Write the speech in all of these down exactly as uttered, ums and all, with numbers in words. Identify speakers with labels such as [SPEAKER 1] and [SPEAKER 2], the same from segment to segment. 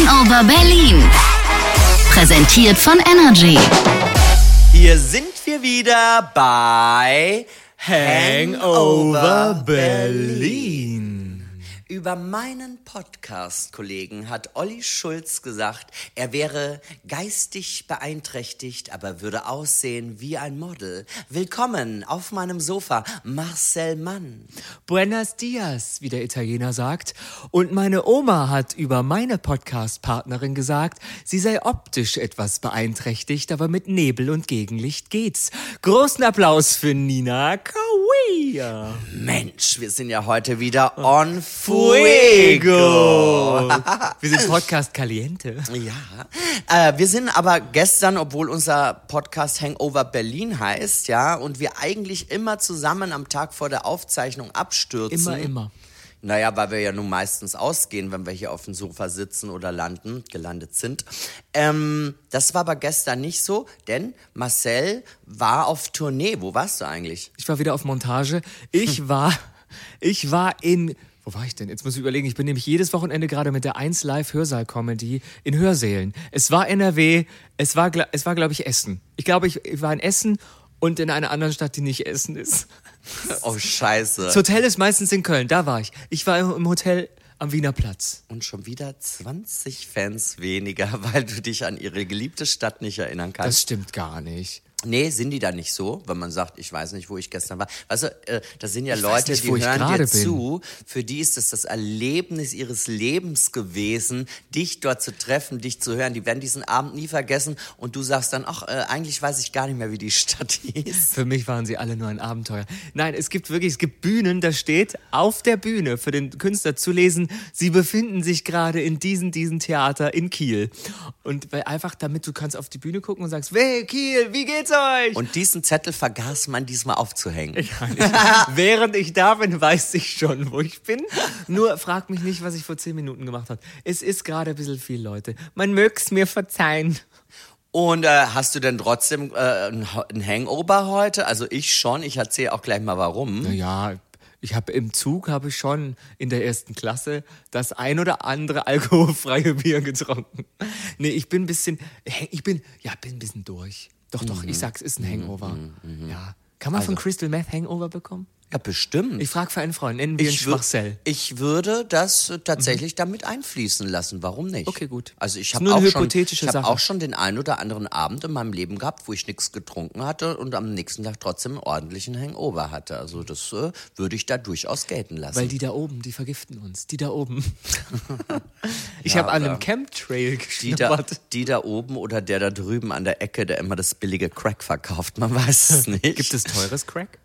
[SPEAKER 1] Hangover Berlin. Präsentiert von Energy.
[SPEAKER 2] Hier sind wir wieder bei
[SPEAKER 3] Hangover Berlin.
[SPEAKER 2] Über meinen Podcast-Kollegen hat Olli Schulz gesagt, er wäre geistig beeinträchtigt, aber würde aussehen wie ein Model. Willkommen auf meinem Sofa, Marcel Mann.
[SPEAKER 3] Buenos dias, wie der Italiener sagt. Und meine Oma hat über meine Podcast-Partnerin gesagt, sie sei optisch etwas beeinträchtigt, aber mit Nebel und Gegenlicht geht's. Großen Applaus für Nina Kawia.
[SPEAKER 2] Mensch, wir sind ja heute wieder on fuego.
[SPEAKER 3] Wir sind Podcast Caliente.
[SPEAKER 2] Ja, äh, wir sind aber gestern, obwohl unser Podcast Hangover Berlin heißt, ja, und wir eigentlich immer zusammen am Tag vor der Aufzeichnung abstürzen.
[SPEAKER 3] Immer, immer.
[SPEAKER 2] Naja, weil wir ja nun meistens ausgehen, wenn wir hier auf dem Sofa sitzen oder landen, gelandet sind. Ähm, das war aber gestern nicht so, denn Marcel war auf Tournee. Wo warst du eigentlich?
[SPEAKER 3] Ich war wieder auf Montage. Ich war, ich war in... Wo war ich denn? Jetzt muss ich überlegen. Ich bin nämlich jedes Wochenende gerade mit der eins Live Hörsaal-Comedy in Hörsälen. Es war N R W, es war, es war glaube ich, Essen. Ich glaube, ich, ich war in Essen und in einer anderen Stadt, die nicht Essen ist.
[SPEAKER 2] Oh, scheiße.
[SPEAKER 3] Das Hotel ist meistens in Köln, da war ich. Ich war im Hotel am Wiener Platz.
[SPEAKER 2] Und schon wieder zwanzig Fans weniger, weil du dich an ihre geliebte Stadt nicht erinnern kannst.
[SPEAKER 3] Das stimmt gar nicht.
[SPEAKER 2] Nee, sind die da nicht so, wenn man sagt, ich weiß nicht, wo ich gestern war. Weißt du, äh, das sind ja
[SPEAKER 3] ich
[SPEAKER 2] Leute,
[SPEAKER 3] nicht,
[SPEAKER 2] die
[SPEAKER 3] wo ich
[SPEAKER 2] hören dir
[SPEAKER 3] bin.
[SPEAKER 2] zu. Für die ist es das Erlebnis ihres Lebens gewesen, dich dort zu treffen, dich zu hören. Die werden diesen Abend nie vergessen und du sagst dann, ach, äh, eigentlich weiß ich gar nicht mehr, wie die Stadt hieß.
[SPEAKER 3] Für mich waren sie alle nur ein Abenteuer. Nein, es gibt wirklich, es gibt Bühnen, da steht auf der Bühne für den Künstler zu lesen, sie befinden sich gerade in diesem, diesem Theater in Kiel. Und weil einfach, damit du kannst auf die Bühne gucken und sagst, hey, Kiel, wie geht's euch?
[SPEAKER 2] Und diesen Zettel vergaß man diesmal aufzuhängen.
[SPEAKER 3] Ich Während ich da bin, weiß ich schon, wo ich bin. Nur frag mich nicht, was ich vor zehn Minuten gemacht habe. Es ist gerade ein bisschen viel, Leute. Man mög's mir verzeihen.
[SPEAKER 2] Und äh, hast du denn trotzdem äh, ein Hangover heute? Also ich schon. Ich erzähle auch gleich mal warum.
[SPEAKER 3] Naja, ich habe im Zug habe ich schon in der ersten Klasse das ein oder andere alkoholfreie Bier getrunken. Nee, ich bin ein bisschen, ich bin, ja, bin ein bisschen durch. Doch, doch, mhm. ich sag's, ist ein Hangover. Mhm, mhm. Ja. Kann man also, von Crystal Meth Hangover bekommen?
[SPEAKER 2] Ja, bestimmt.
[SPEAKER 3] Ich frage für einen Freund, nennen wir ihn Schwachsell.
[SPEAKER 2] Ich würde das tatsächlich mhm. damit einfließen lassen. Warum nicht?
[SPEAKER 3] Okay, gut.
[SPEAKER 2] Also ich habe auch, schon, ich hab auch schon den einen oder anderen Abend in meinem Leben gehabt, wo ich nichts getrunken hatte und am nächsten Tag trotzdem einen ordentlichen Hangover hatte. Also das äh, würde ich da durchaus gelten lassen.
[SPEAKER 3] Weil die da oben, die vergiften uns. Die da oben. Ich ja, habe an einem Chemtrail geschnuppert.
[SPEAKER 2] Die da, die da oben oder der da drüben an der Ecke, der immer das billige Crack verkauft. Man weiß es nicht.
[SPEAKER 3] Gibt es teures Crack?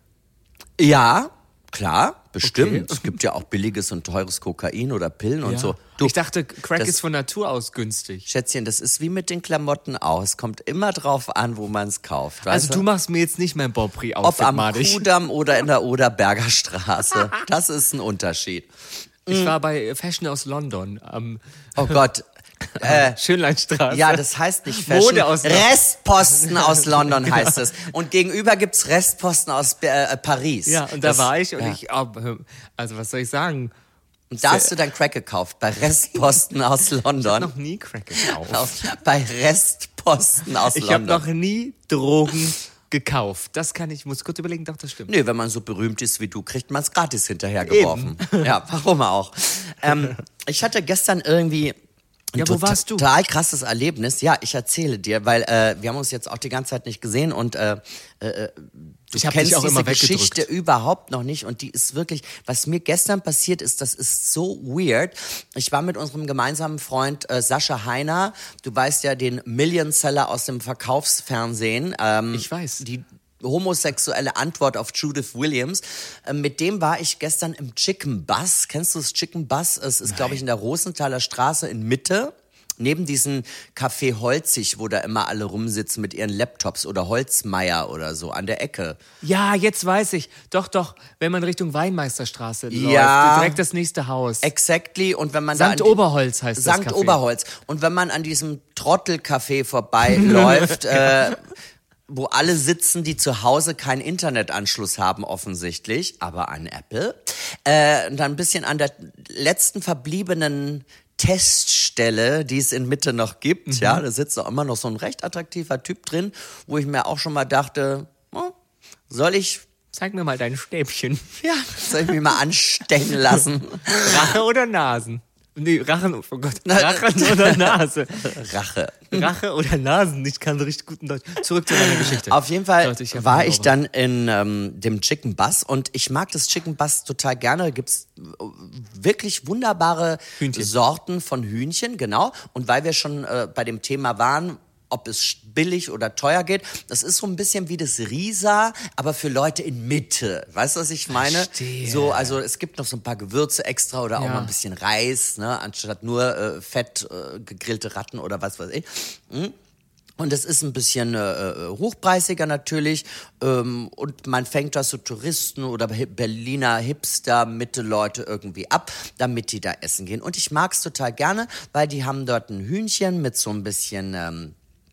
[SPEAKER 2] Ja, klar, bestimmt.
[SPEAKER 3] Okay.
[SPEAKER 2] Es gibt ja auch billiges und teures Kokain oder Pillen und
[SPEAKER 3] ja.
[SPEAKER 2] so. Du,
[SPEAKER 3] ich dachte, Crack
[SPEAKER 2] das,
[SPEAKER 3] ist von Natur aus günstig.
[SPEAKER 2] Schätzchen, das ist wie mit den Klamotten auch. Es kommt immer drauf an, wo man es kauft.
[SPEAKER 3] Also
[SPEAKER 2] weißt
[SPEAKER 3] du machst mir jetzt nicht mein Bobri-Outfit,
[SPEAKER 2] Ob am
[SPEAKER 3] madig.
[SPEAKER 2] Kudamm oder in der Oderberger Straße. Das ist ein Unterschied.
[SPEAKER 3] Ich war bei Fashion aus London. Ähm,
[SPEAKER 2] oh Gott.
[SPEAKER 3] Äh, Schönleinstraße.
[SPEAKER 2] Ja, das heißt nicht Fashion.
[SPEAKER 3] Mode aus
[SPEAKER 2] Restposten aus London heißt es. Und gegenüber gibt's Restposten aus äh, Paris.
[SPEAKER 3] Ja, und da
[SPEAKER 2] das,
[SPEAKER 3] war ich und
[SPEAKER 2] ja.
[SPEAKER 3] ich, also was soll ich sagen?
[SPEAKER 2] Und da hast du dann Crack gekauft, bei Restposten aus London. Ich
[SPEAKER 3] habe noch nie Crack gekauft.
[SPEAKER 2] Auf, bei Restposten aus
[SPEAKER 3] ich
[SPEAKER 2] London.
[SPEAKER 3] Ich habe noch nie Drogen gekauft. Das kann ich, muss kurz überlegen, doch, das stimmt.
[SPEAKER 2] Nee, wenn man so berühmt ist wie du, kriegt man es gratis hinterhergeworfen. Ja, warum auch. Ähm, ich hatte gestern irgendwie ein
[SPEAKER 3] ja, wo
[SPEAKER 2] total,
[SPEAKER 3] warst du?
[SPEAKER 2] total krasses Erlebnis. Ja, ich erzähle dir, weil äh, wir haben uns jetzt auch die ganze Zeit nicht gesehen und äh, äh, du
[SPEAKER 3] ich hab
[SPEAKER 2] kennst
[SPEAKER 3] dich auch
[SPEAKER 2] diese
[SPEAKER 3] immer
[SPEAKER 2] Geschichte überhaupt noch nicht und die ist wirklich, was mir gestern passiert ist, das ist so weird. Ich war mit unserem gemeinsamen Freund äh, Sascha Heiner, du weißt ja, den Million-Seller aus dem Verkaufsfernsehen. Ähm,
[SPEAKER 3] ich weiß.
[SPEAKER 2] Die homosexuelle Antwort auf Judith Williams. Mit dem war ich gestern im Chicken Bus. Kennst du das Chicken Bus? Es ist, glaube ich, in der Rosenthaler Straße in Mitte. Neben diesem Café Holzig, wo da immer alle rumsitzen mit ihren Laptops oder Holzmeier oder so an der Ecke.
[SPEAKER 3] Ja, jetzt weiß ich. Doch, doch, wenn man Richtung Weinmeisterstraße
[SPEAKER 2] ja,
[SPEAKER 3] läuft, direkt das nächste Haus.
[SPEAKER 2] Exactly. Und wenn man
[SPEAKER 3] Sankt
[SPEAKER 2] da an
[SPEAKER 3] Oberholz heißt das
[SPEAKER 2] Sankt
[SPEAKER 3] Café.
[SPEAKER 2] Oberholz. Und wenn man an diesem Trottelcafé vorbeiläuft, äh, wo alle sitzen, die zu Hause keinen Internetanschluss haben offensichtlich, aber an Apple, äh, und dann ein bisschen an der letzten verbliebenen Teststelle, die es in Mitte noch gibt. Mhm. Ja, da sitzt auch immer noch so ein recht attraktiver Typ drin, wo ich mir auch schon mal dachte, oh, soll ich...
[SPEAKER 3] Zeig mir mal dein Stäbchen.
[SPEAKER 2] Ja, soll ich mich mal anstecken lassen?
[SPEAKER 3] Rache oder Nasen? Nee, Rachen, oh Gott, Rachen oder Nase?
[SPEAKER 2] Rache.
[SPEAKER 3] Rache oder Nasen, ich kann so richtig guten Deutsch. Zurück zu deiner Geschichte.
[SPEAKER 2] Auf jeden Fall
[SPEAKER 3] Leute, ich
[SPEAKER 2] war ich dann in ähm, dem Chicken Bus und ich mag das Chicken Bus total gerne. Da gibt's wirklich wunderbare
[SPEAKER 3] Hühnchen.
[SPEAKER 2] Sorten von Hühnchen, genau. Und weil wir schon äh, bei dem Thema waren, ob es billig oder teuer geht. Das ist so ein bisschen wie das Risa, aber für Leute in Mitte. Weißt du, was ich meine?
[SPEAKER 3] Verstehe.
[SPEAKER 2] So, also es gibt noch so ein paar Gewürze extra oder auch
[SPEAKER 3] Ja.
[SPEAKER 2] mal ein bisschen Reis, ne, anstatt nur äh, fett äh, gegrillte Ratten oder was weiß ich. Hm? Und es ist ein bisschen äh, hochpreisiger natürlich ähm, und man fängt das so Touristen oder Berliner Hipster, Mitte-Leute irgendwie ab, damit die da essen gehen. Und ich mag's total gerne, weil die haben dort ein Hühnchen mit so ein bisschen... Ähm,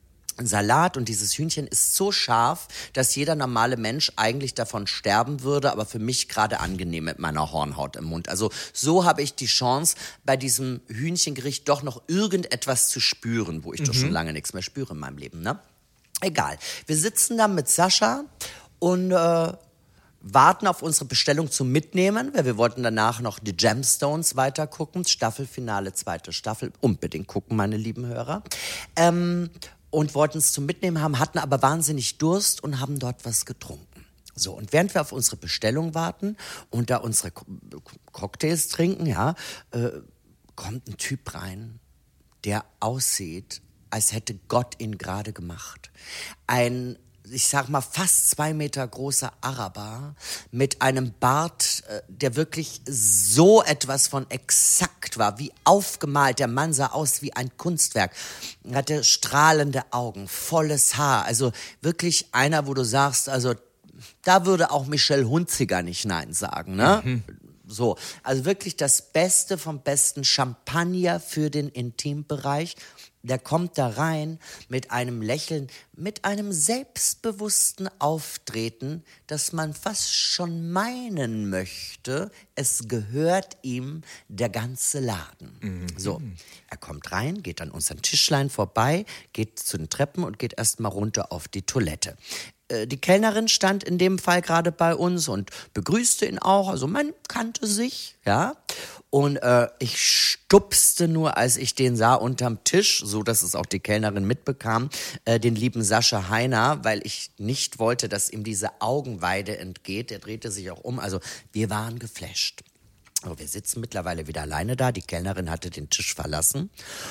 [SPEAKER 2] Salat und dieses Hühnchen ist so scharf, dass jeder normale Mensch eigentlich davon sterben würde, aber für mich gerade angenehm mit meiner Hornhaut im Mund. Also so habe ich die Chance, bei diesem Hühnchengericht doch noch irgendetwas zu spüren, wo ich mhm. doch schon lange nichts mehr spüre in meinem Leben, ne? Egal. Wir sitzen da mit Sascha und äh, warten auf unsere Bestellung zum Mitnehmen, weil wir wollten danach noch die Gemstones weiter gucken, Staffelfinale, zweite Staffel, unbedingt gucken, meine lieben Hörer. Ähm, und wollten es zum Mitnehmen haben, hatten aber wahnsinnig Durst und haben dort was getrunken. So, und während wir auf unsere Bestellung warten und da unsere Co- Cocktails trinken, ja, äh, kommt ein Typ rein, der aussieht, als hätte Gott ihn gerade gemacht. Ein, ich sag mal, fast zwei Meter großer Araber mit einem Bart, äh, der wirklich so etwas von exakt war, wie aufgemalt. Der Mann sah aus wie ein Kunstwerk. Er hatte strahlende Augen, volles Haar. Also wirklich einer, wo du sagst, also da würde auch Michelle Hunziker nicht Nein sagen, ne? Mhm. So, also wirklich das Beste vom Besten, Champagner für den Intimbereich. Der kommt da rein mit einem Lächeln, mit einem selbstbewussten Auftreten, dass man fast schon meinen möchte, es gehört ihm der ganze Laden. Mhm. So, er kommt rein, geht an unseren Tischlein vorbei, geht zu den Treppen und geht erstmal runter auf die Toilette. Die Kellnerin stand in dem Fall gerade bei uns und begrüßte ihn auch. Also man kannte sich, ja. Und äh, ich stupste nur, als ich den sah unterm Tisch, so dass es auch die Kellnerin mitbekam, äh, den lieben Sascha Heiner, weil ich nicht wollte, dass ihm diese Augenweide entgeht. Der drehte sich auch um. Also wir waren geflasht. Aber wir sitzen mittlerweile wieder alleine da. Die Kellnerin hatte den Tisch verlassen.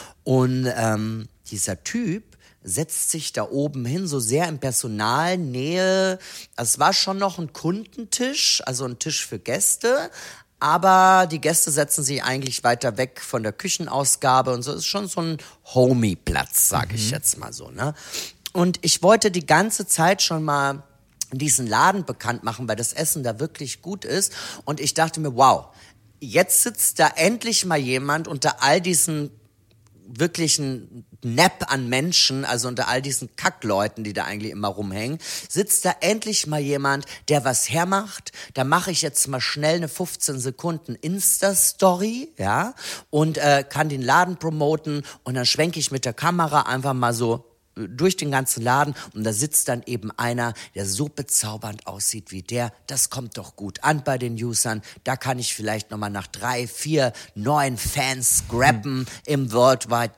[SPEAKER 2] Und ähm, dieser Typ setzt sich da oben hin, so sehr in Personalnähe. Es war schon noch ein Kundentisch, also ein Tisch für Gäste, aber die Gäste setzen sich eigentlich weiter weg von der Küchenausgabe und so. Es ist schon so ein Homie-Platz, sag mhm. ich jetzt mal so, ne? Und ich wollte die ganze Zeit schon mal diesen Laden bekannt machen, weil das Essen da wirklich gut ist. Und ich dachte mir, wow, jetzt sitzt da endlich mal jemand unter all diesen wirklich ein Nap an Menschen, also unter all diesen Kackleuten, die da eigentlich immer rumhängen, sitzt da endlich mal jemand, der was hermacht. Da mache ich jetzt mal schnell eine fünfzehn Sekunden Insta-Story, ja, und äh, kann den Laden promoten und dann schwenke ich mit der Kamera einfach mal so durch den ganzen Laden und da sitzt dann eben einer, der so bezaubernd aussieht wie der. Das kommt doch gut an bei den Usern. Da kann ich vielleicht nochmal nach drei, vier neuen Fans grabben mhm. im World Wide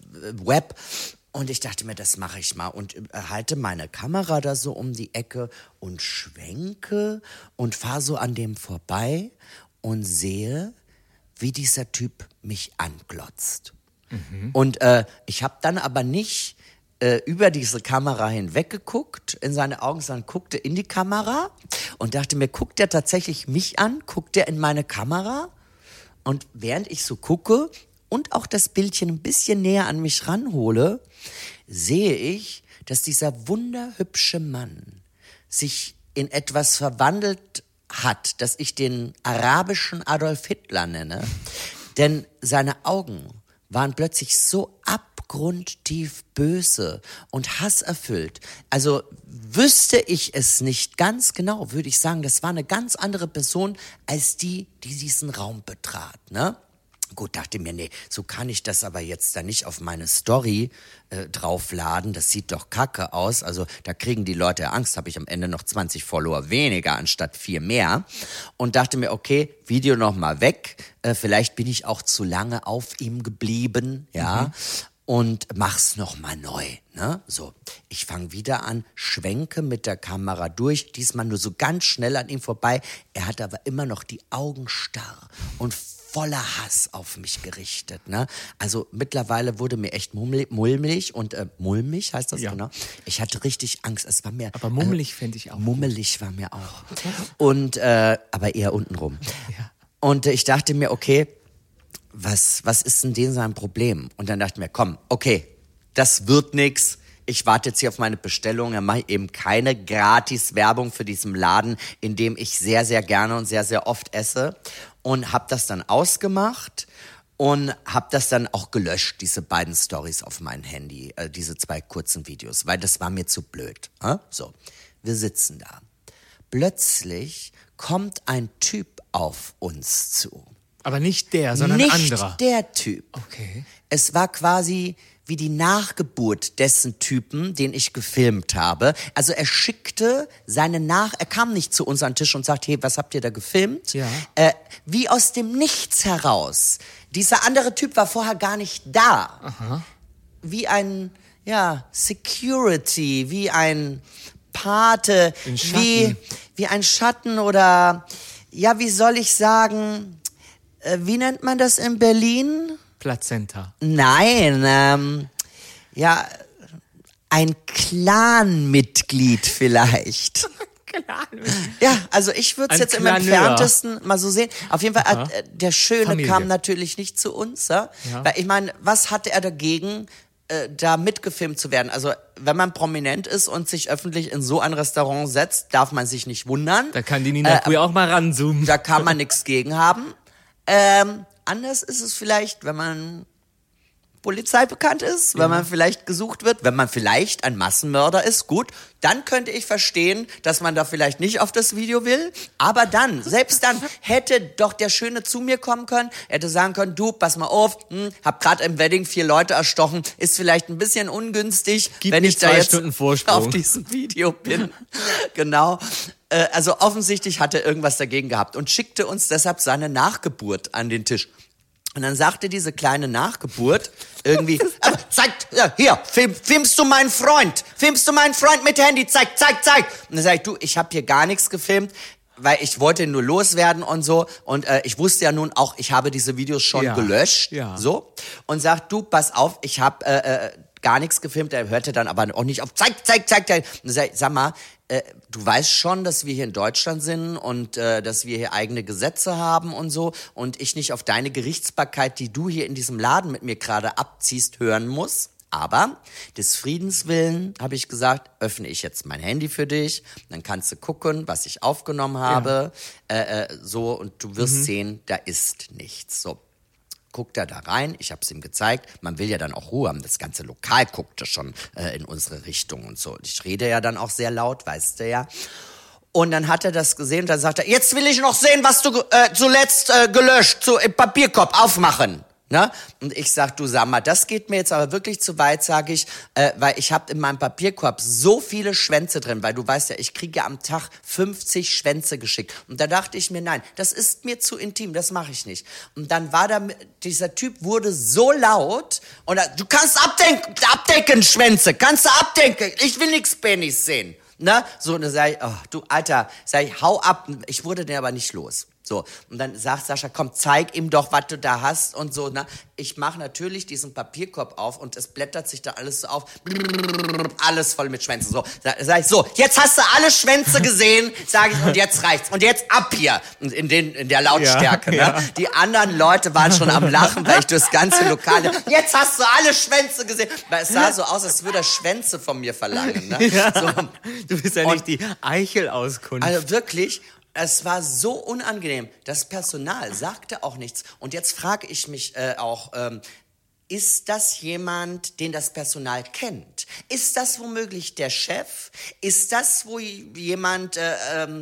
[SPEAKER 2] Web. Und ich dachte mir, das mache ich mal und halte meine Kamera da so um die Ecke und schwenke und fahre so an dem vorbei und sehe, wie dieser Typ mich anglotzt. Mhm. Und äh, ich habe dann aber nicht über diese Kamera hinweg geguckt, in seine Augen, sondern guckte in die Kamera und dachte mir, guckt der tatsächlich mich an? Guckt der in meine Kamera? Und während ich so gucke und auch das Bildchen ein bisschen näher an mich ranhole, sehe ich, dass dieser wunderhübsche Mann sich in etwas verwandelt hat, das ich den arabischen Adolf Hitler nenne. Denn seine Augen waren plötzlich so abgrundtief böse und hasserfüllt. Also wüsste ich es nicht ganz genau, würde ich sagen, das war eine ganz andere Person als die, die diesen Raum betrat, ne? gut, dachte mir, nee, so kann ich das aber jetzt da nicht auf meine Story äh, draufladen. Das sieht doch kacke aus. Also da kriegen die Leute Angst. Habe ich am Ende noch zwanzig Follower weniger anstatt vier mehr. Und dachte mir, okay, Video nochmal weg. Äh, vielleicht bin ich auch zu lange auf ihm geblieben, ja. Mhm. Und mach's nochmal neu, ne? So, ich fange wieder an, schwenke mit der Kamera durch, diesmal nur so ganz schnell an ihm vorbei. Er hat aber immer noch die Augen starr und voller Hass auf mich gerichtet, ne? Also mittlerweile wurde mir echt mulmig, mulmig und äh, mulmig heißt das, ja. Genau. Ich hatte richtig Angst. Es war mir.
[SPEAKER 3] Aber mummelig äh, fände ich auch.
[SPEAKER 2] Mummelig war mir auch. Und äh, aber eher untenrum. Ja. Und äh, ich dachte mir, okay. Was, was ist denn denen sein Problem? Und dann dachte ich mir, komm, okay, das wird nix. Ich warte jetzt hier auf meine Bestellung. Dann mache ich eben keine Gratis-Werbung für diesen Laden, in dem ich sehr, sehr gerne und sehr, sehr oft esse. Und habe das dann ausgemacht und habe das dann auch gelöscht, diese beiden Storys auf mein Handy, äh, diese zwei kurzen Videos, weil das war mir zu blöd. Äh? So, wir sitzen da. Plötzlich kommt ein Typ auf uns zu.
[SPEAKER 3] Aber nicht der, sondern
[SPEAKER 2] nicht
[SPEAKER 3] ein anderer.
[SPEAKER 2] Nicht der Typ.
[SPEAKER 3] Okay.
[SPEAKER 2] Es war quasi wie die Nachgeburt dessen Typen, den ich gefilmt habe. Also er schickte seine Nach... Er kam nicht zu uns an den Tisch und sagte, hey, was habt ihr da gefilmt?
[SPEAKER 3] Ja.
[SPEAKER 2] Äh, wie aus dem Nichts heraus. Dieser andere Typ war vorher gar nicht da.
[SPEAKER 3] Aha.
[SPEAKER 2] Wie ein, ja, Security, wie ein Pate, wie, wie ein Schatten oder... Ja, wie soll ich sagen... Wie nennt man das in Berlin?
[SPEAKER 3] Plazenta.
[SPEAKER 2] Nein, ähm, ja, ein Clan-Mitglied vielleicht.
[SPEAKER 3] Clan-Mitglied.
[SPEAKER 2] Ja, also ich würde es jetzt Claneur. Im Entferntesten mal so sehen. Auf jeden Fall, äh, der Schöne Familie. Kam natürlich nicht zu uns. Ja? Ja. Weil ich meine, was hatte er dagegen, äh, da mitgefilmt zu werden? Also wenn man prominent ist und sich öffentlich in so ein Restaurant setzt, darf man sich nicht wundern.
[SPEAKER 3] Da kann die Nina Kui äh, auch mal ranzoomen.
[SPEAKER 2] Da kann man nichts gegen haben. Ähm, anders ist es vielleicht, wenn man Polizei bekannt ist, wenn ja. man vielleicht gesucht wird, wenn man vielleicht ein Massenmörder ist, gut, dann könnte ich verstehen, dass man da vielleicht nicht auf das Video will, aber dann, selbst dann, hätte doch der Schöne zu mir kommen können, hätte sagen können, du, pass mal auf, hm, hab gerade im Wedding vier Leute erstochen, ist vielleicht ein bisschen ungünstig,
[SPEAKER 3] Gib
[SPEAKER 2] wenn ich da jetzt
[SPEAKER 3] Vorsprung.
[SPEAKER 2] Auf diesem Video bin. Genau. Also offensichtlich hat er irgendwas dagegen gehabt und schickte uns deshalb seine Nachgeburt an den Tisch. Und dann sagte diese kleine Nachgeburt irgendwie, aber zeig, ja, hier, film, filmst du meinen Freund, filmst du meinen Freund mit Handy, zeig, zeig, zeig. Und dann sag ich, du, ich habe hier gar nichts gefilmt, weil ich wollte nur loswerden und so. Und äh, ich wusste ja nun auch, ich habe diese Videos schon
[SPEAKER 3] ja.
[SPEAKER 2] gelöscht,
[SPEAKER 3] ja.
[SPEAKER 2] so. Und sagt, du, pass auf, ich habe äh, äh, gar nichts gefilmt. Er hörte dann aber auch nicht auf, zeig, zeig, zeig, zeig. Und sag, sag mal, äh, du weißt schon, dass wir hier in Deutschland sind und äh, dass wir hier eigene Gesetze haben und so und ich nicht auf deine Gerichtsbarkeit, die du hier in diesem Laden mit mir gerade abziehst, hören muss. Aber des Friedens willen, habe ich gesagt, öffne ich jetzt mein Handy für dich, dann kannst du gucken, was ich aufgenommen habe, ja. äh, äh, so, und du wirst mhm. sehen, da ist nichts. So. Guckt er da rein, ich habe es ihm gezeigt, man will ja dann auch Ruhe haben, das ganze Lokal guckte schon äh, in unsere Richtung und so. Ich rede ja dann auch sehr laut, weißt du ja. Und dann hat er das gesehen und dann sagt er, jetzt will ich noch sehen, was du äh, zuletzt äh, gelöscht, so im Papierkorb aufmachen. Ne? Und ich sag, du sag mal, das geht mir jetzt aber wirklich zu weit, sage ich, äh, weil ich habe in meinem Papierkorb so viele Schwänze drin, weil du weißt ja, ich kriege ja am Tag fünfzig Schwänze geschickt. Und da dachte ich mir, nein, das ist mir zu intim, das mache ich nicht. Und dann war da, dieser Typ wurde so laut und da, du kannst abdenken, abdecken, Schwänze, kannst du abdenken, ich will nix Penis sehen. Ne? So, und dann sag ich, oh, du Alter, sag ich, hau ab, ich wurde den aber nicht los. So, und dann sagt Sascha, komm, zeig ihm doch, was du da hast und so. Ne? Ich mache natürlich diesen Papierkorb auf und es blättert sich da alles so auf. Alles voll mit Schwänzen. So, sag ich, so, jetzt hast du alle Schwänze gesehen, sage ich, und jetzt reicht's. Und jetzt ab hier, in, den, in der Lautstärke. Ja, ne? Ja. Die anderen Leute waren schon am Lachen, weil ich durchs ganze Lokal, jetzt hast du alle Schwänze gesehen. Weil es sah so aus, als würde er Schwänze von mir verlangen. Ne?
[SPEAKER 3] Ja,
[SPEAKER 2] so.
[SPEAKER 3] Du bist ja nicht und, die Eichel-Auskunft.
[SPEAKER 2] Also wirklich. Es war so unangenehm. Das Personal sagte auch nichts. Und jetzt frage ich mich äh, auch, ähm, ist das jemand, den das Personal kennt? Ist das womöglich der Chef? Ist das wo jemand äh, ähm,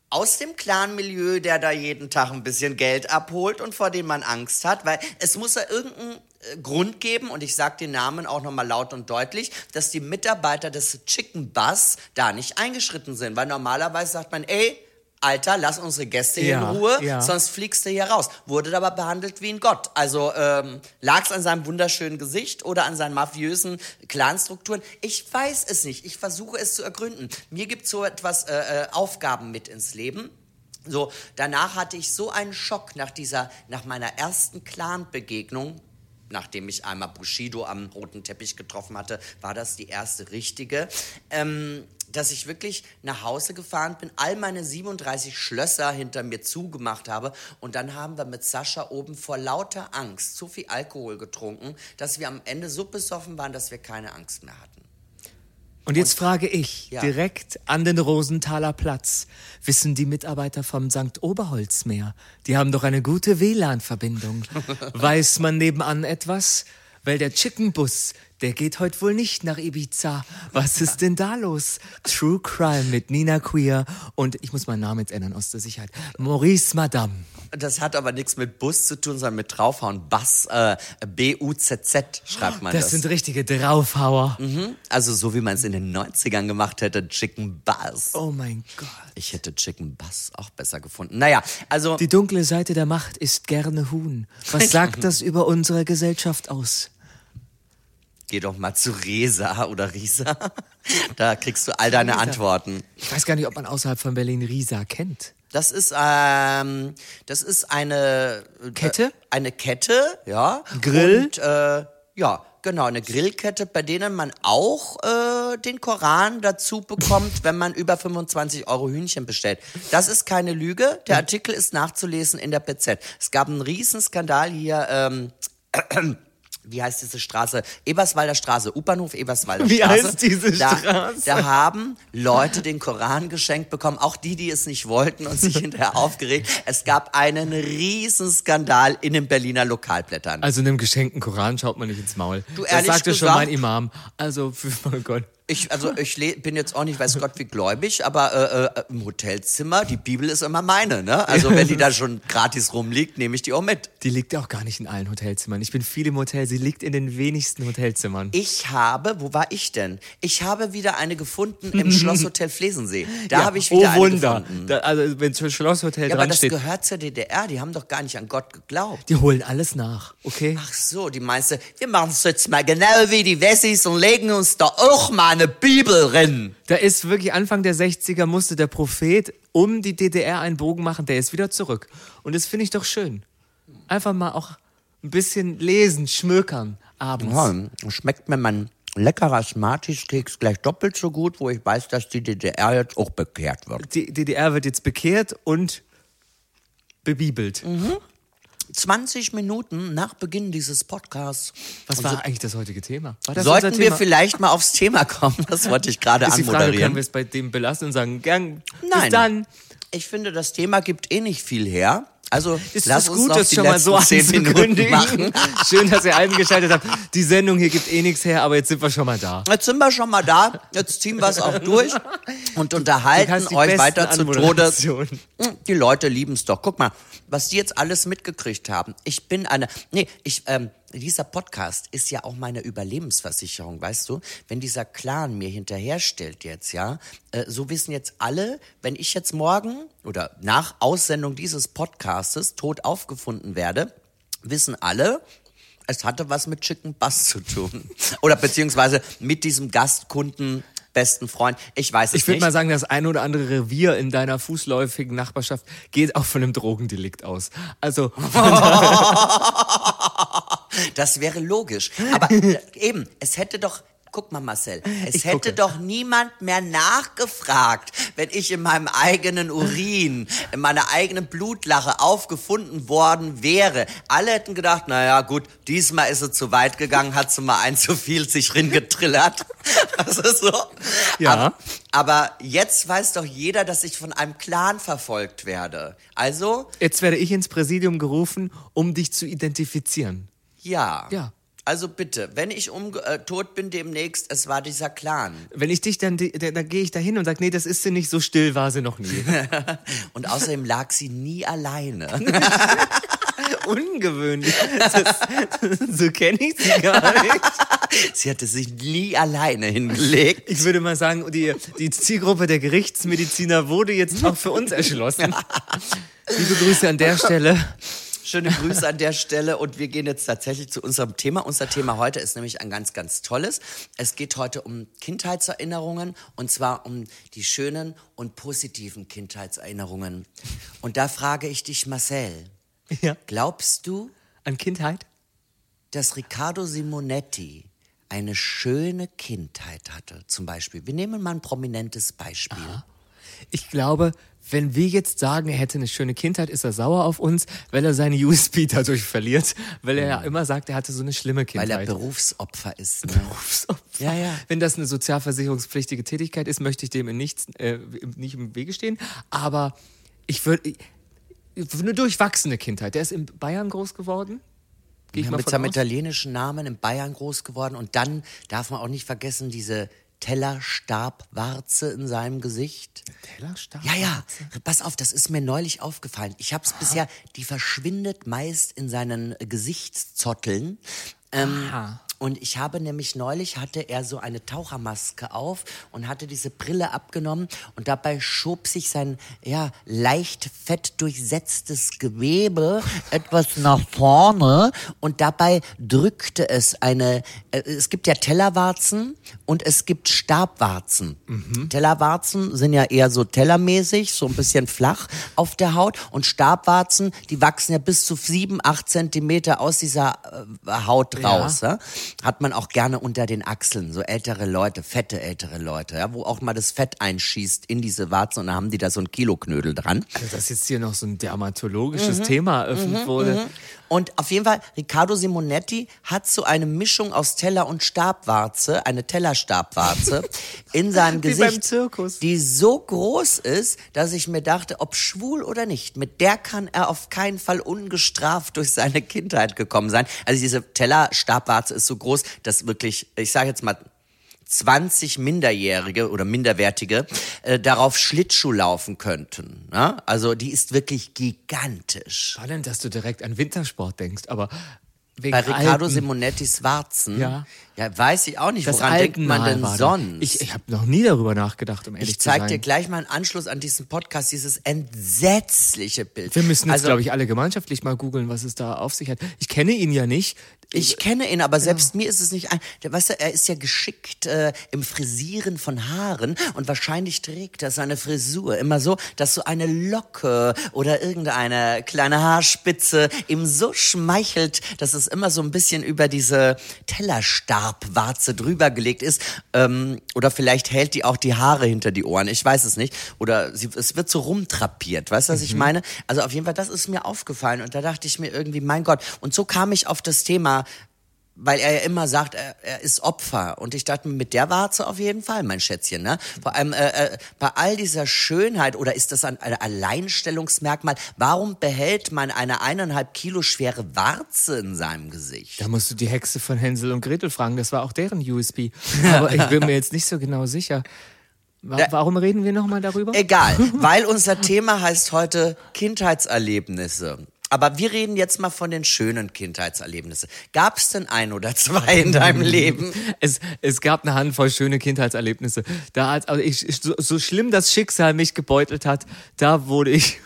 [SPEAKER 2] aus dem Clan-Milieu, der da jeden Tag ein bisschen Geld abholt und vor dem man Angst hat, weil es muss ja irgendeinen äh, Grund geben, und ich sage den Namen auch nochmal laut und deutlich, dass die Mitarbeiter des Chicken Bus da nicht eingeschritten sind, weil normalerweise sagt man, ey, Alter, lass unsere Gäste hier
[SPEAKER 3] Ja,
[SPEAKER 2] in Ruhe,
[SPEAKER 3] ja.
[SPEAKER 2] sonst fliegst du hier raus. Wurde aber behandelt wie ein Gott. Also ähm, lag es an seinem wunderschönen Gesicht oder an seinen mafiösen Clanstrukturen? Ich weiß es nicht. Ich versuche es zu ergründen. Mir gibt so etwas äh, äh, Aufgaben mit ins Leben. So, danach hatte ich so einen Schock nach dieser, nach meiner ersten Clan-Begegnung. Nachdem ich einmal Bushido am roten Teppich getroffen hatte, war das die erste richtige. Ähm, dass ich wirklich nach Hause gefahren bin, all meine siebenunddreißig Schlösser hinter mir zugemacht habe, und dann haben wir mit Sascha oben vor lauter Angst so viel Alkohol getrunken, dass wir am Ende so besoffen waren, dass wir keine Angst mehr hatten.
[SPEAKER 3] Und jetzt frage ich,
[SPEAKER 2] Ja.
[SPEAKER 3] direkt an den Rosenthaler Platz, wissen die Mitarbeiter vom Sankt Oberholzmeer, die haben doch eine gute W L A N-Verbindung. Weiß man nebenan etwas? Weil der Chicken-Bus, der geht heute wohl nicht nach Ibiza. Was ist denn da los? True Crime mit Nina Queer und, ich muss meinen Namen jetzt ändern aus der Sicherheit, Maurice Madame.
[SPEAKER 2] Das hat aber nichts mit Bus zu tun, sondern mit Draufhauen. Bass, äh, B U Z Z schreibt man das.
[SPEAKER 3] Das sind richtige Draufhauer.
[SPEAKER 2] Mhm. Also so wie man es in den neunzigern gemacht hätte, Chicken Buzz.
[SPEAKER 3] Oh mein Gott.
[SPEAKER 2] Ich hätte Chicken Buzz auch besser gefunden. Naja, also...
[SPEAKER 3] Die dunkle Seite der Macht ist gerne Huhn. Was sagt das über unsere Gesellschaft aus?
[SPEAKER 2] Geh doch mal zu Resa oder Risa. Da kriegst du all deine
[SPEAKER 3] Risa.
[SPEAKER 2] Antworten.
[SPEAKER 3] Ich weiß gar nicht, ob man außerhalb von Berlin Risa kennt.
[SPEAKER 2] Das ist, ähm, das ist eine...
[SPEAKER 3] Kette?
[SPEAKER 2] Äh, eine Kette, ja.
[SPEAKER 3] Grill?
[SPEAKER 2] Und, äh, ja, genau, eine Grillkette, bei denen man auch äh, den Koran dazu bekommt, wenn man über fünfundzwanzig Euro Hühnchen bestellt. Das ist keine Lüge. Der Artikel ist nachzulesen in der P Z. Es gab einen Riesenskandal hier, ähm, wie heißt diese Straße? Eberswalder Straße, U-Bahnhof Eberswalder
[SPEAKER 3] Wie
[SPEAKER 2] Straße.
[SPEAKER 3] heißt diese
[SPEAKER 2] da,
[SPEAKER 3] Straße?
[SPEAKER 2] Da haben Leute den Koran geschenkt bekommen, auch die, die es nicht wollten und sich hinterher aufgeregt. Es gab einen Riesenskandal in den Berliner Lokalblättern.
[SPEAKER 3] Also einem geschenkten Koran schaut man nicht ins Maul.
[SPEAKER 2] Du,
[SPEAKER 3] das
[SPEAKER 2] ehrlich
[SPEAKER 3] sagte schon
[SPEAKER 2] gesagt-
[SPEAKER 3] mein Imam. Also, für, oh Gott.
[SPEAKER 2] Ich, also ich le- bin jetzt auch nicht, weiß Gott, wie gläubig, aber äh, äh, im Hotelzimmer, die Bibel ist immer meine, ne? Also wenn die da schon gratis rumliegt, nehme ich die auch mit.
[SPEAKER 3] Die liegt ja auch gar nicht in allen Hotelzimmern. Ich bin viel im Hotel, sie liegt in den wenigsten Hotelzimmern.
[SPEAKER 2] Ich habe, wo war ich denn? Ich habe wieder eine gefunden im Schlosshotel Flesensee. Da
[SPEAKER 3] Ja,
[SPEAKER 2] habe ich wieder
[SPEAKER 3] oh
[SPEAKER 2] eine
[SPEAKER 3] Wunder.
[SPEAKER 2] gefunden.
[SPEAKER 3] Da, also wenn das Schlosshotel
[SPEAKER 2] Ja, aber
[SPEAKER 3] dran
[SPEAKER 2] das
[SPEAKER 3] steht,
[SPEAKER 2] gehört zur D D R, die haben doch gar nicht an Gott geglaubt.
[SPEAKER 3] die holen alles nach, okay?
[SPEAKER 2] Ach so, die meinst du, wir machen es jetzt mal genau wie die Wessis und legen uns da auch mal eine Bibel rein.
[SPEAKER 3] Da ist wirklich Anfang der sechziger musste der Prophet um die D D R einen Bogen machen, der ist wieder zurück. Und das finde ich doch schön. Einfach mal auch ein bisschen lesen, schmökern abends.
[SPEAKER 2] Ja, schmeckt mir mein leckerer Smarties-Keks gleich doppelt so gut, wo ich weiß, dass die D D R jetzt auch bekehrt wird.
[SPEAKER 3] Die D D R wird jetzt bekehrt und bebibelt.
[SPEAKER 2] zwanzig Minuten nach Beginn dieses Podcasts.
[SPEAKER 3] Was war eigentlich das heutige Thema? War das
[SPEAKER 2] Sollten
[SPEAKER 3] unser
[SPEAKER 2] wir
[SPEAKER 3] Thema?
[SPEAKER 2] vielleicht mal aufs Thema kommen? Das wollte ich gerade
[SPEAKER 3] Ist die Frage,
[SPEAKER 2] anmoderieren.
[SPEAKER 3] können wir es bei dem belassen und sagen, gern,
[SPEAKER 2] Nein.
[SPEAKER 3] bis dann.
[SPEAKER 2] Ich finde, das Thema gibt eh nicht viel her. Also
[SPEAKER 3] Ist
[SPEAKER 2] lass
[SPEAKER 3] es
[SPEAKER 2] uns
[SPEAKER 3] gut,
[SPEAKER 2] noch
[SPEAKER 3] das
[SPEAKER 2] die
[SPEAKER 3] schon mal so
[SPEAKER 2] letzten zehn Minuten
[SPEAKER 3] anzukündigen?
[SPEAKER 2] machen.
[SPEAKER 3] Schön, dass ihr eingeschaltet habt. Die Sendung hier gibt eh nichts her, aber jetzt sind wir schon mal da.
[SPEAKER 2] Jetzt sind wir schon mal da, jetzt ziehen wir es auch durch und
[SPEAKER 3] Du
[SPEAKER 2] unterhalten
[SPEAKER 3] kannst die
[SPEAKER 2] euch
[SPEAKER 3] besten
[SPEAKER 2] weiter zu Tode.
[SPEAKER 3] Anmoderationen.
[SPEAKER 2] Die Leute lieben es doch. Guck mal, was die jetzt alles mitgekriegt haben. Ich bin eine, nee, ich, ähm, dieser Podcast ist ja auch meine Überlebensversicherung, weißt du? Wenn dieser Clan mir hinterherstellt jetzt, ja, äh, so wissen jetzt alle, wenn ich jetzt morgen oder nach Aussendung dieses Podcastes tot aufgefunden werde, wissen alle, es hatte was mit Chicken Buzz zu tun. Oder beziehungsweise mit diesem Gastkunden, besten Freund. Ich weiß es
[SPEAKER 3] Ich würde
[SPEAKER 2] nicht.
[SPEAKER 3] mal sagen, das ein oder andere Revier in deiner fußläufigen Nachbarschaft geht auch von einem Drogendelikt aus. Also,
[SPEAKER 2] Das wäre logisch. Aber äh, eben, es hätte doch, guck mal Marcel, es
[SPEAKER 3] Ich
[SPEAKER 2] hätte
[SPEAKER 3] gucke.
[SPEAKER 2] doch niemand mehr nachgefragt, wenn ich in meinem eigenen Urin, in meiner eigenen Blutlache aufgefunden worden wäre. Alle hätten gedacht, naja gut, diesmal ist sie zu weit gegangen, hat sie mal ein zu viel sich ringetrillert. Das ist so.
[SPEAKER 3] Ja.
[SPEAKER 2] Aber, aber jetzt weiß doch jeder, dass ich von einem Clan verfolgt werde. Also,
[SPEAKER 3] jetzt werde ich ins Präsidium gerufen, um dich zu identifizieren.
[SPEAKER 2] ja.
[SPEAKER 3] Ja.
[SPEAKER 2] Also bitte, wenn ich um, äh, tot bin demnächst, es war dieser Clan.
[SPEAKER 3] Wenn ich dich dann, dann, dann gehe ich da hin und sage, nee, das ist sie nicht, so still war sie noch nie.
[SPEAKER 2] Und außerdem lag sie nie alleine.
[SPEAKER 3] Ungewöhnlich. Das, so kenne ich sie gar nicht.
[SPEAKER 2] Sie hatte sich nie alleine hingelegt.
[SPEAKER 3] Ich würde mal sagen, die, die Zielgruppe der Gerichtsmediziner wurde jetzt auch für uns erschlossen. Liebe Grüße an der Stelle.
[SPEAKER 2] Schöne Grüße an der Stelle und wir gehen jetzt tatsächlich zu unserem Thema. Unser Thema heute ist nämlich ein ganz, ganz tolles. Es geht heute um Kindheitserinnerungen und zwar um die schönen und positiven Kindheitserinnerungen. Und da frage ich dich, Marcel,
[SPEAKER 3] Ja.
[SPEAKER 2] glaubst du,
[SPEAKER 3] An Kindheit?
[SPEAKER 2] dass Riccardo Simonetti eine schöne Kindheit hatte? Zum Beispiel, wir nehmen mal ein prominentes Beispiel.
[SPEAKER 3] Aha. Ich glaube, wenn wir jetzt sagen, er hätte eine schöne Kindheit, ist er sauer auf uns, weil er seine U S P dadurch verliert, weil er ja immer sagt, er hatte so eine schlimme Kindheit.
[SPEAKER 2] Weil er Berufsopfer ist. Ne?
[SPEAKER 3] Berufsopfer.
[SPEAKER 2] Ja, ja.
[SPEAKER 3] Wenn das eine sozialversicherungspflichtige Tätigkeit ist, möchte ich dem in nichts, äh, nicht im Wege stehen. Aber ich würde, eine durchwachsene Kindheit. Der ist in Bayern groß geworden. Gehe ich
[SPEAKER 2] Ja,
[SPEAKER 3] mal
[SPEAKER 2] mit
[SPEAKER 3] von
[SPEAKER 2] seinem
[SPEAKER 3] aus.
[SPEAKER 2] italienischen Namen in Bayern groß geworden und dann darf man auch nicht vergessen, diese Tellerstabwarze in seinem Gesicht.
[SPEAKER 3] Tellerstab?
[SPEAKER 2] Ja, ja, pass auf, das ist mir neulich aufgefallen. Ich habe es bisher, die verschwindet meist in seinen Gesichtszotteln. Ähm,
[SPEAKER 3] Aha.
[SPEAKER 2] Und ich habe nämlich neulich, hatte er so eine Tauchermaske auf und hatte diese Brille abgenommen und dabei schob sich sein, ja, leicht fettdurchsetztes Gewebe etwas nach vorne und dabei drückte es eine, äh, es gibt ja Tellerwarzen und es gibt Stabwarzen.
[SPEAKER 3] Mhm.
[SPEAKER 2] Tellerwarzen sind ja eher so tellermäßig, so ein bisschen flach auf der Haut und Stabwarzen, die wachsen ja bis zu sieben, acht Zentimeter aus dieser äh, Haut raus. Ja. Ja? Hat man auch gerne unter den Achseln, so ältere Leute, fette ältere Leute, ja, wo auch mal das Fett einschießt in diese Warzen und dann haben die da so ein Kiloknödel dran.
[SPEAKER 3] Also, dass jetzt hier noch so ein dermatologisches Thema eröffnet wurde.
[SPEAKER 2] Und auf jeden Fall, Riccardo Simonetti hat so eine Mischung aus Teller- und Stabwarze, eine Tellerstabwarze in seinem
[SPEAKER 3] Wie
[SPEAKER 2] Gesicht,
[SPEAKER 3] beim Zirkus.
[SPEAKER 2] die so groß ist, dass ich mir dachte, ob schwul oder nicht, mit der kann er auf keinen Fall ungestraft durch seine Kindheit gekommen sein. Also diese Tellerstabwarze ist so groß, dass wirklich, ich sage jetzt mal, zwanzig Minderjährige oder Minderwertige äh, darauf Schlittschuh laufen könnten. Ja? Also die ist wirklich gigantisch.
[SPEAKER 3] Spannend, dass du direkt an Wintersport denkst, aber wegen
[SPEAKER 2] Bei Riccardo
[SPEAKER 3] Alpen,
[SPEAKER 2] Simonettis Warzen,
[SPEAKER 3] Ja.
[SPEAKER 2] ja, weiß ich auch nicht,
[SPEAKER 3] das
[SPEAKER 2] woran denkt man
[SPEAKER 3] Alpenmal
[SPEAKER 2] denn
[SPEAKER 3] war da.
[SPEAKER 2] sonst?
[SPEAKER 3] Ich, ich habe noch nie darüber nachgedacht, um ehrlich
[SPEAKER 2] Ich
[SPEAKER 3] zu
[SPEAKER 2] zeig
[SPEAKER 3] sein.
[SPEAKER 2] dir gleich mal im Anschluss an diesen Podcast dieses entsetzliche Bild.
[SPEAKER 3] Wir müssen jetzt,
[SPEAKER 2] also,
[SPEAKER 3] glaube ich, alle gemeinschaftlich mal googeln, was es da auf sich hat. Ich kenne ihn ja nicht.
[SPEAKER 2] Ich kenne ihn, aber selbst mir ist es nicht ein. Der, weißt du, er ist ja geschickt äh, im Frisieren von Haaren und wahrscheinlich trägt er seine Frisur immer so, dass so eine Locke oder irgendeine kleine Haarspitze ihm so schmeichelt, dass es immer so ein bisschen über diese Tellerstabwarze drüber gelegt ist. Ähm, oder vielleicht hält die auch die Haare hinter die Ohren, ich weiß es nicht. Oder sie, es wird so rumtrapiert, weißt du, was ich meine? Also auf jeden Fall, das ist mir aufgefallen und da dachte ich mir irgendwie, mein Gott. Und so kam ich auf das Thema, weil er ja immer sagt, er, er ist Opfer. Und ich dachte mir, mit der Warze auf jeden Fall, mein Schätzchen. Ne? Vor allem äh, äh, bei all dieser Schönheit, oder ist das ein, ein Alleinstellungsmerkmal, warum behält man eine eineinhalb Kilo schwere Warze in seinem Gesicht?
[SPEAKER 3] Da musst du die Hexe von Hänsel und Gretel fragen, das war auch deren U S P. Aber ich bin mir jetzt nicht so genau sicher. Wa- Warum reden wir nochmal darüber?
[SPEAKER 2] Egal, weil unser Thema heißt heute Kindheitserlebnisse. Aber wir reden jetzt mal von den schönen Kindheitserlebnissen. Gab es denn ein oder zwei in deinem Leben?
[SPEAKER 3] Es, es gab eine Handvoll schöne Kindheitserlebnisse. Da, als, also ich, ich- so, so schlimm das Schicksal mich gebeutelt hat, da wurde ich,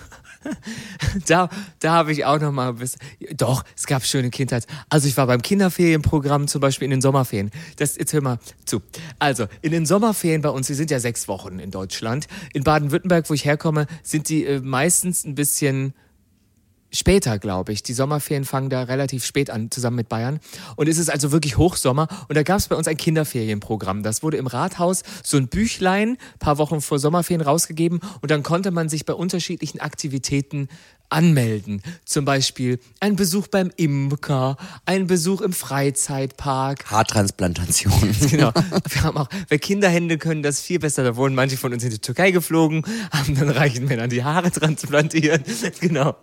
[SPEAKER 3] da, da habe ich auch noch mal ein bisschen, doch, es gab schöne Kindheits. Also ich war beim Kinderferienprogramm zum Beispiel in den Sommerferien. Das, jetzt hör mal zu. Also in den Sommerferien bei uns, die sind ja sechs Wochen in Deutschland. In Baden-Württemberg, wo ich herkomme, sind die äh, meistens ein bisschen später, glaube ich. Die Sommerferien fangen da relativ spät an, zusammen mit Bayern. Und es ist also wirklich Hochsommer. Und da gab es bei uns ein Kinderferienprogramm. Das wurde im Rathaus so ein Büchlein, paar Wochen vor Sommerferien rausgegeben. Und dann konnte man sich bei unterschiedlichen Aktivitäten anmelden. Zum Beispiel ein Besuch beim Imker, ein Besuch im Freizeitpark.
[SPEAKER 2] Haartransplantation.
[SPEAKER 3] Genau. Wir haben auch, wer Kinderhände können, das viel besser. Da wurden manche von uns in die Türkei geflogen, haben dann reichen Männern die Haare transplantiert. Genau.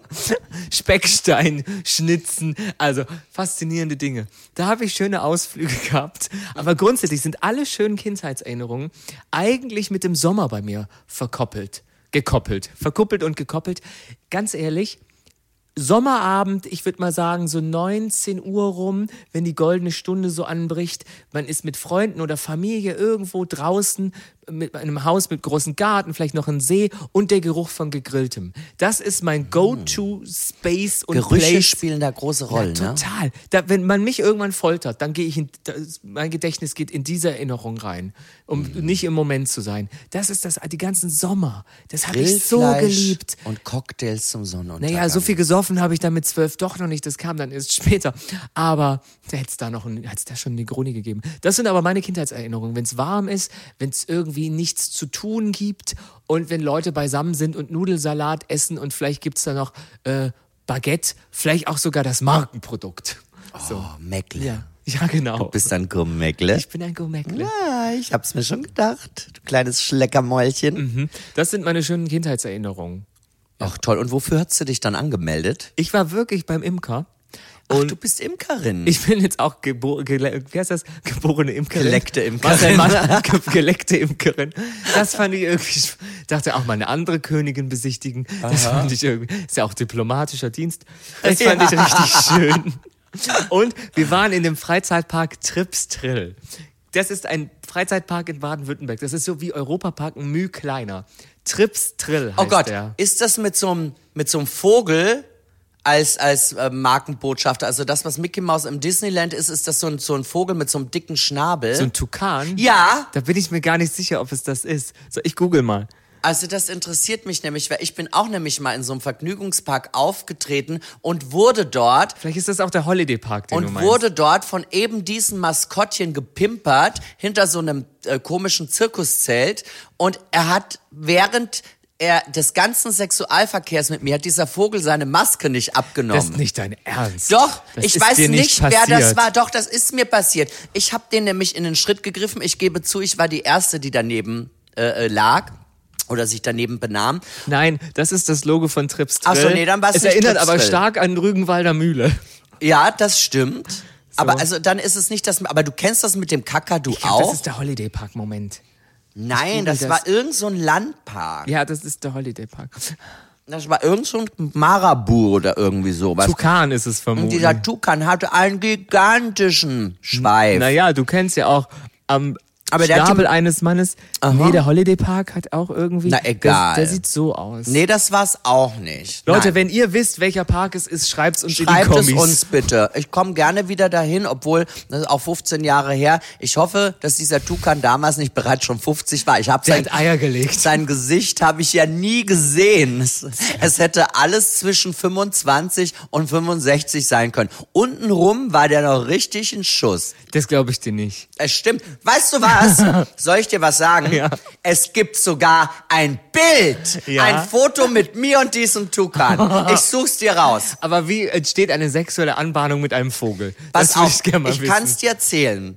[SPEAKER 3] Speckstein, Schnitzen, also faszinierende Dinge. Da habe ich schöne Ausflüge gehabt. Aber grundsätzlich sind alle schönen Kindheitserinnerungen eigentlich mit dem Sommer bei mir verkoppelt. Gekoppelt. Verkuppelt und gekoppelt. Ganz ehrlich, Sommerabend, ich würde mal sagen, so neunzehn Uhr rum, wenn die goldene Stunde so anbricht, man ist mit Freunden oder Familie irgendwo draußen, mit einem Haus mit großem Garten, vielleicht noch ein See und der Geruch von Gegrilltem. Das ist mein Go-To-Space und
[SPEAKER 2] Gerüche
[SPEAKER 3] Place.
[SPEAKER 2] spielen da große Rollen,
[SPEAKER 3] Ja,
[SPEAKER 2] ne?
[SPEAKER 3] total. Da, wenn man mich irgendwann foltert, dann gehe ich in, das, mein Gedächtnis geht in diese Erinnerung rein, um
[SPEAKER 2] Mhm.
[SPEAKER 3] nicht im Moment zu sein. Das ist das, die ganzen Sommer. Das habe ich so
[SPEAKER 2] Grillfleisch
[SPEAKER 3] geliebt.
[SPEAKER 2] und Cocktails zum Sonnenuntergang.
[SPEAKER 3] Naja, so viel gesoffen habe ich da mit zwölf doch noch nicht. Das kam dann erst später. Aber da hätte es da noch ein, hat's da schon eine Negroni gegeben. Das sind aber meine Kindheitserinnerungen. Wenn es warm ist, wenn es irgendwie nichts zu tun gibt und wenn Leute beisammen sind und Nudelsalat essen und vielleicht gibt es da noch äh, Baguette, vielleicht auch sogar das Markenprodukt. So.
[SPEAKER 2] Oh, Meckle.
[SPEAKER 3] Ja. Ja, genau.
[SPEAKER 2] Du bist ein Gurmeckle.
[SPEAKER 3] Ich bin ein Gourmetle.
[SPEAKER 2] Ja, ich hab's mir schon gedacht. Du kleines Schleckermäulchen.
[SPEAKER 3] Mhm. Das sind meine schönen Kindheitserinnerungen.
[SPEAKER 2] Ach toll. Und wofür hast du dich dann angemeldet?
[SPEAKER 3] Ich war wirklich beim Imker.
[SPEAKER 2] Ach,
[SPEAKER 3] Und
[SPEAKER 2] du bist Imkerin.
[SPEAKER 3] ich bin jetzt auch gebo gele wie heißt das? Geborene Imkerin.
[SPEAKER 2] Geleckte Imkerin.
[SPEAKER 3] Was ein Mann, ge geleckte Imkerin. Das fand ich irgendwie, ich dachte auch mal eine andere Königin besichtigen. Das
[SPEAKER 2] Aha.
[SPEAKER 3] fand ich irgendwie, ist ja auch diplomatischer Dienst. Das fand ich richtig schön. Und wir waren in dem Freizeitpark Tripstrill. Das ist ein Freizeitpark in Baden-Württemberg. Das ist so wie Europapark, ein Müh kleiner. Tripstrill heißt
[SPEAKER 2] Oh Gott,
[SPEAKER 3] der.
[SPEAKER 2] ist das mit so einem mit so einem Vogel als als äh, Markenbotschafter? Also das, was Mickey Mouse im Disneyland ist, ist das so ein so ein Vogel mit so einem dicken Schnabel?
[SPEAKER 3] So ein Tukan?
[SPEAKER 2] Ja.
[SPEAKER 3] Da bin ich mir gar nicht sicher, ob es das ist. So, ich google mal.
[SPEAKER 2] Also das interessiert mich nämlich, weil ich bin auch nämlich mal in so einem Vergnügungspark aufgetreten und wurde dort
[SPEAKER 3] Vielleicht ist das auch der Holiday Park, den du
[SPEAKER 2] und
[SPEAKER 3] meinst.
[SPEAKER 2] wurde dort von eben diesem Maskottchen gepimpert hinter so einem äh, komischen Zirkuszelt und er hat während er des ganzen Sexualverkehrs mit mir hat dieser Vogel seine Maske nicht abgenommen.
[SPEAKER 3] Das ist nicht dein Ernst.
[SPEAKER 2] Doch,
[SPEAKER 3] das
[SPEAKER 2] ich
[SPEAKER 3] ist
[SPEAKER 2] weiß
[SPEAKER 3] dir
[SPEAKER 2] nicht,
[SPEAKER 3] nicht
[SPEAKER 2] wer das
[SPEAKER 3] passiert.
[SPEAKER 2] war. Doch, das ist mir passiert. Ich habe den nämlich in den Schritt gegriffen. Ich gebe zu, ich war die Erste, die daneben äh, lag. Oder sich daneben benahm.
[SPEAKER 3] Nein, das ist das Logo von Tripstrill.
[SPEAKER 2] Ach so, nee, dann war's
[SPEAKER 3] Es
[SPEAKER 2] nicht
[SPEAKER 3] erinnert aber
[SPEAKER 2] Tripstrill.
[SPEAKER 3] stark an Rügenwalder Mühle.
[SPEAKER 2] Ja, das stimmt. Aber also dann ist es nicht das. Aber du kennst das mit dem Kakadu
[SPEAKER 3] Ich glaub,
[SPEAKER 2] auch?
[SPEAKER 3] das ist der Holiday Park, Moment.
[SPEAKER 2] Nein,
[SPEAKER 3] google
[SPEAKER 2] das,
[SPEAKER 3] das.
[SPEAKER 2] war irgend so ein Landpark.
[SPEAKER 3] Ja, das ist der Holiday Park.
[SPEAKER 2] Das war irgend so ein Marabu oder irgendwie sowas.
[SPEAKER 3] Tukan ist es
[SPEAKER 2] Und
[SPEAKER 3] vermutlich.
[SPEAKER 2] dieser Tukan hatte einen gigantischen Schweif.
[SPEAKER 3] Naja, du kennst ja auch am
[SPEAKER 2] Aber der hat
[SPEAKER 3] Schnabel
[SPEAKER 2] die-
[SPEAKER 3] eines Mannes.
[SPEAKER 2] Aha.
[SPEAKER 3] Nee, der Holiday Park hat auch irgendwie.
[SPEAKER 2] Na, egal.
[SPEAKER 3] Der, der sieht so aus.
[SPEAKER 2] Nee, das war's auch nicht.
[SPEAKER 3] Leute,
[SPEAKER 2] Nein.
[SPEAKER 3] wenn ihr wisst, welcher Park es ist, schreibt's uns
[SPEAKER 2] Schreibt
[SPEAKER 3] in die
[SPEAKER 2] es
[SPEAKER 3] Kommis.
[SPEAKER 2] uns bitte. Ich komme gerne wieder dahin, obwohl das ist auch fünfzehn Jahre her. Ich hoffe, dass dieser Tukan damals nicht bereits schon fünfzig war. Ich habe
[SPEAKER 3] Der
[SPEAKER 2] sein,
[SPEAKER 3] hat Eier gelegt.
[SPEAKER 2] sein Gesicht habe ich ja nie gesehen. Es, es hätte alles zwischen fünfundzwanzig und fünfundsechzig sein können. Untenrum war der noch richtig ein Schuss.
[SPEAKER 3] Das glaube ich dir nicht.
[SPEAKER 2] Es stimmt. Weißt du was? Soll ich dir was sagen?
[SPEAKER 3] Ja.
[SPEAKER 2] Es gibt sogar ein Bild.
[SPEAKER 3] Ja.
[SPEAKER 2] Ein Foto mit mir und diesem Tukan. Ich such's dir raus.
[SPEAKER 3] Aber wie entsteht eine sexuelle Anbahnung mit einem Vogel?
[SPEAKER 2] Pass
[SPEAKER 3] das würde
[SPEAKER 2] auf,
[SPEAKER 3] ich gerne mal
[SPEAKER 2] ich
[SPEAKER 3] wissen.
[SPEAKER 2] kann's dir erzählen.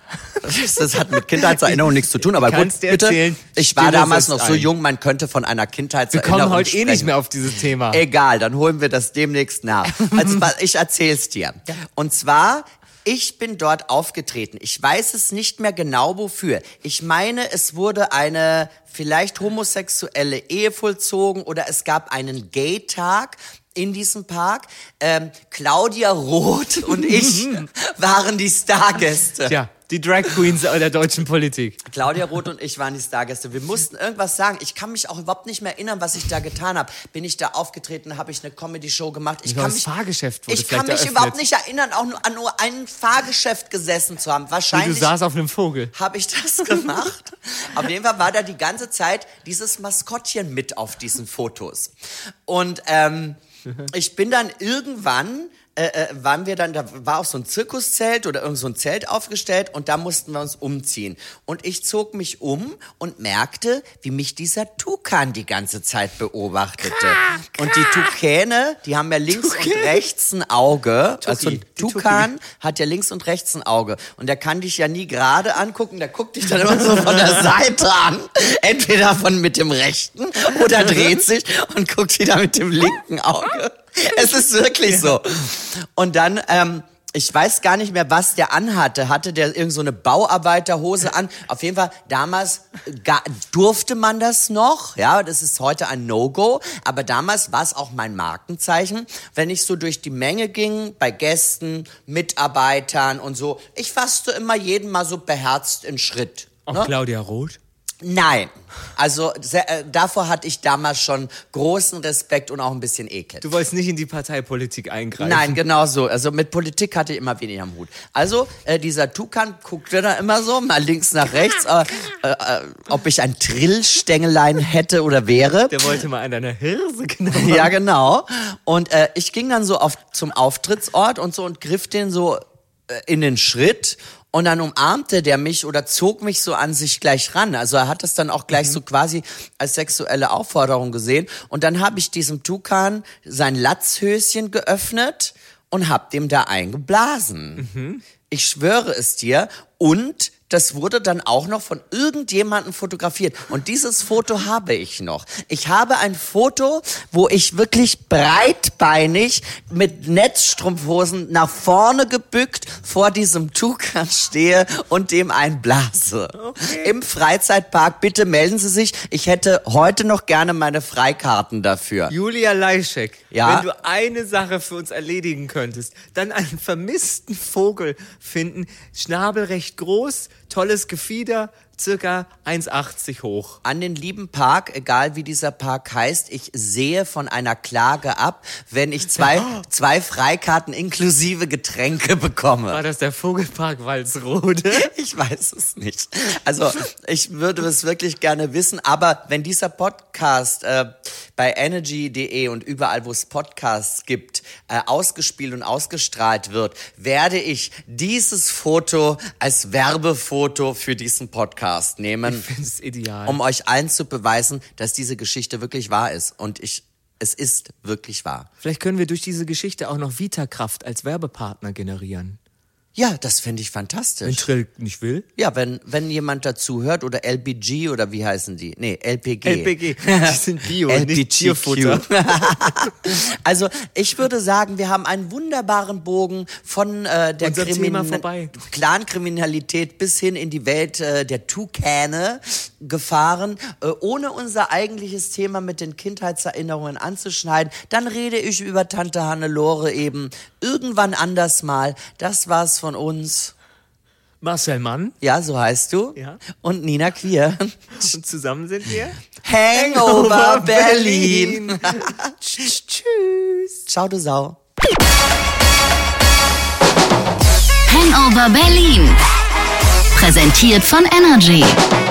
[SPEAKER 2] Das, das hat mit Kindheitserinnerung nichts zu tun, aber
[SPEAKER 3] Ich kann's
[SPEAKER 2] gut,
[SPEAKER 3] dir
[SPEAKER 2] bitte.
[SPEAKER 3] erzählen.
[SPEAKER 2] Ich war
[SPEAKER 3] Stille
[SPEAKER 2] damals
[SPEAKER 3] setzt
[SPEAKER 2] noch so
[SPEAKER 3] ein.
[SPEAKER 2] jung, man könnte von einer
[SPEAKER 3] Wir
[SPEAKER 2] Kindheitserinnerung
[SPEAKER 3] kommen heute
[SPEAKER 2] sprechen.
[SPEAKER 3] eh nicht mehr auf dieses Thema.
[SPEAKER 2] Egal, dann holen wir das demnächst nach. Also, ich erzähl's dir. Und zwar, ich bin dort aufgetreten. Ich weiß es nicht mehr genau wofür. Ich meine, es wurde eine vielleicht homosexuelle Ehe vollzogen oder es gab einen Gay-Tag in diesem Park. Ähm, Claudia Roth und ich waren die Stargäste.
[SPEAKER 3] Tja, die Drag Queens der deutschen Politik.
[SPEAKER 2] Claudia Roth und ich waren die Stargäste. Wir mussten irgendwas sagen. Ich kann mich auch überhaupt nicht mehr erinnern, was ich da getan habe. Bin ich da aufgetreten, habe ich eine Comedy-Show gemacht. Ich
[SPEAKER 3] Ja,
[SPEAKER 2] kann
[SPEAKER 3] das
[SPEAKER 2] mich,
[SPEAKER 3] Fahrgeschäft wurde
[SPEAKER 2] ich kann
[SPEAKER 3] vielleicht
[SPEAKER 2] mich
[SPEAKER 3] eröffnet.
[SPEAKER 2] überhaupt nicht erinnern, auch nur an nur einem Fahrgeschäft gesessen zu haben.
[SPEAKER 3] Wie du
[SPEAKER 2] Wahrscheinlich
[SPEAKER 3] saß auf einem Vogel.
[SPEAKER 2] habe ich das gemacht. Auf jeden Fall war da die ganze Zeit dieses Maskottchen mit auf diesen Fotos. Und ähm, ich bin dann irgendwann äh, äh, waren wir dann, da war auch so ein Zirkuszelt oder irgend so ein Zelt aufgestellt und da mussten wir uns umziehen. Und ich zog mich um und merkte, wie mich dieser Tukan die ganze Zeit beobachtete. Ka, und die Tukane, die haben ja links Tuki. und rechts ein Auge. Tuki. Also ein Tukan hat ja links und rechts ein Auge. Und der kann dich ja nie gerade angucken, der guckt dich dann immer so von der Seite an. Entweder von mit dem rechten oder dreht sich und guckt wieder mit dem linken Auge. Es ist wirklich ja. so. Und dann, ähm, ich weiß gar nicht mehr, was der anhatte. Hatte der irgend so eine Bauarbeiterhose an? Auf jeden Fall, damals ga, durfte man das noch. Ja, das ist heute ein No-Go. Aber damals war es auch mein Markenzeichen. Wenn ich so durch die Menge ging, bei Gästen, Mitarbeitern und so. Ich fasste immer jeden mal so beherzt in Schritt.
[SPEAKER 3] Auch
[SPEAKER 2] ne?
[SPEAKER 3] Claudia Roth?
[SPEAKER 2] Nein, also sehr, äh, davor hatte ich damals schon großen Respekt und auch ein bisschen Ekel.
[SPEAKER 3] Du wolltest nicht in die Parteipolitik eingreifen?
[SPEAKER 2] Nein, genau so. Also mit Politik hatte ich immer wenig am Hut. Also äh, dieser Tukan guckte da immer so, mal links nach rechts, äh, äh, ob ich ein Trillstängelein hätte oder wäre.
[SPEAKER 3] Der wollte mal an deiner Hirse knabbern.
[SPEAKER 2] Ja, genau. Und äh, ich ging dann so auf, zum Auftrittsort und so und griff den so äh, in den Schritt. Und dann umarmte der mich oder zog mich so an sich gleich ran. Also er hat das dann auch gleich mhm. so quasi als sexuelle Aufforderung gesehen. Und dann habe ich diesem Tukan sein Latzhöschen geöffnet und hab dem da eingeblasen. Mhm. Ich schwöre es dir. Und das wurde dann auch noch von irgendjemandem fotografiert. Und dieses Foto habe ich noch. Ich habe ein Foto, wo ich wirklich breitbeinig mit Netzstrumpfhosen nach vorne gebückt vor diesem Tukan stehe und dem einblase. Okay. Im Freizeitpark. Bitte melden Sie sich. Ich hätte heute noch gerne meine Freikarten dafür.
[SPEAKER 3] Julia Leischek,
[SPEAKER 2] ja?
[SPEAKER 3] Wenn du eine Sache für uns erledigen könntest, dann einen vermissten Vogel finden, Schnabel recht groß, tolles Gefieder, circa eins achtzig hoch.
[SPEAKER 2] An den lieben Park, egal wie dieser Park heißt, ich sehe von einer Klage ab, wenn ich zwei, zwei Freikarten inklusive Getränke bekomme.
[SPEAKER 3] War das der Vogelpark Walsrode?
[SPEAKER 2] Ich weiß es nicht. Also ich würde es wirklich gerne wissen, aber wenn dieser Podcast äh, bei energy punkt de und überall, wo es Podcasts gibt, äh, ausgespielt und ausgestrahlt wird, werde ich dieses Foto als Werbefoto für diesen Podcast nehmen.
[SPEAKER 3] Ich finde es ideal.
[SPEAKER 2] Um euch allen zu beweisen, dass diese Geschichte wirklich wahr ist. Und ich, es ist wirklich wahr.
[SPEAKER 3] Vielleicht können wir durch diese Geschichte auch noch Vitakraft als Werbepartner generieren.
[SPEAKER 2] Ja, das finde ich fantastisch.
[SPEAKER 3] Wenn Trill nicht will?
[SPEAKER 2] Ja, wenn, wenn jemand dazu hört oder L B G oder wie heißen die? Nee, L P G.
[SPEAKER 3] L P G, die sind Bio, nicht Tierfutter.
[SPEAKER 2] Also ich würde sagen, wir haben einen wunderbaren Bogen von äh, der Krimin- Clankriminalität bis hin in die Welt äh, der Tukane gefahren, äh, ohne unser eigentliches Thema mit den Kindheitserinnerungen anzuschneiden. Dann rede ich über Tante Hannelore eben irgendwann anders mal. Das war's von uns.
[SPEAKER 3] Marcel Mann.
[SPEAKER 2] Ja, so heißt du.
[SPEAKER 3] Ja.
[SPEAKER 2] Und Nina Queer.
[SPEAKER 3] Und zusammen sind wir
[SPEAKER 2] Hangover Berlin.
[SPEAKER 3] Tschüss.
[SPEAKER 2] Ciao, du Sau.
[SPEAKER 1] Hangover Berlin. Präsentiert von Energy.